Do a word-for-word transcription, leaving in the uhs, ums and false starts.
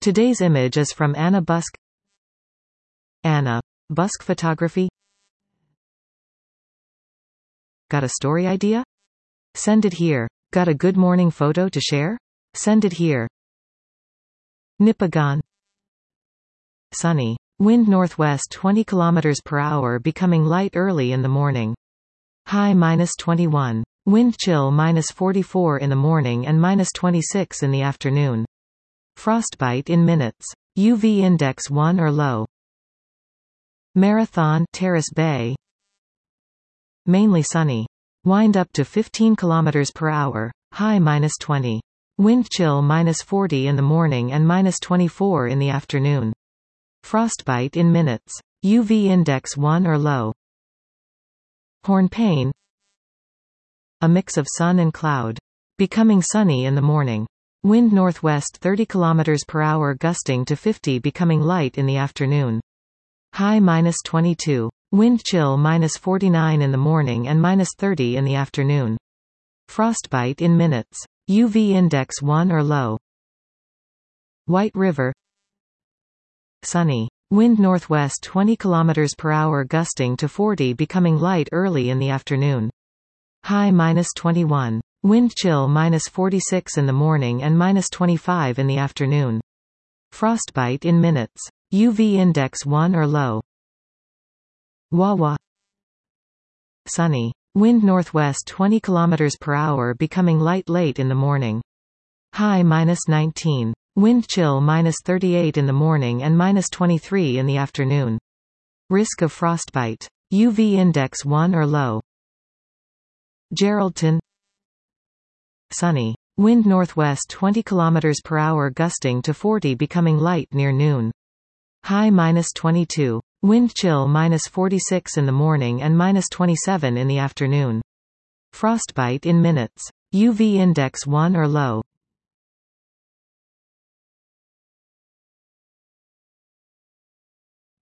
Today's image is from Anna Busk. Anna Busk Photography. Got a story idea? Send it here. Got a good morning photo to share? Send it here. Nipigon. Sunny. Wind northwest twenty kilometers per hour, becoming light early in the morning. High minus twenty-one. Wind chill minus forty-four in the morning and minus twenty-six in the afternoon. Frostbite in minutes. U V index one or low. Marathon, Terrace Bay. Mainly sunny. Wind up to fifteen kilometers per hour. High minus twenty. Wind chill minus forty in the morning and minus twenty-four in the afternoon. Frostbite in minutes. U V index one or low. Hornpain. A mix of sun and cloud. Becoming sunny in the morning. Wind northwest thirty kilometers per hour, gusting to fifty, becoming light in the afternoon. High minus twenty-two. Wind chill minus forty-nine in the morning and minus thirty in the afternoon. Frostbite in minutes. U V index one or low. White River. Sunny. Wind northwest twenty kilometers per hour, gusting to forty, becoming light early in the afternoon. High minus twenty-one. Wind chill minus forty-six in the morning and minus twenty-five in the afternoon. Frostbite in minutes. U V index one or low. Wawa. Sunny. Wind northwest twenty kilometers per hour, becoming light late in the morning. High minus nineteen. Wind chill minus thirty-eight in the morning and minus twenty-three in the afternoon. Risk of frostbite. U V index one or low. Geraldton. Sunny. Wind northwest twenty kilometers per hour, gusting to forty, becoming light near noon. High minus twenty-two. Wind chill minus forty-six in the morning and minus twenty-seven in the afternoon. Frostbite in minutes. U V index one or low.